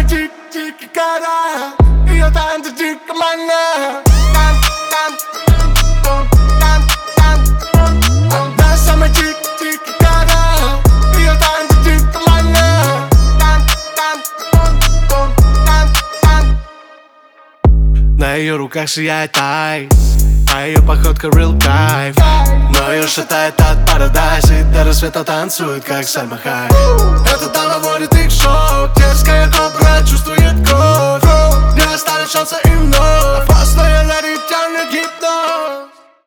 дикий кара, ее танцы дико манят. Она самая дикий кара, ее танцы дико манят. На ее руках сияет айс, а ее походка real кайф. Но ее шатает от парадайза, и до рассвета танцует, как Сальма Хайек. Эта дама вводит их в шок, дерзкая кобра, чувствует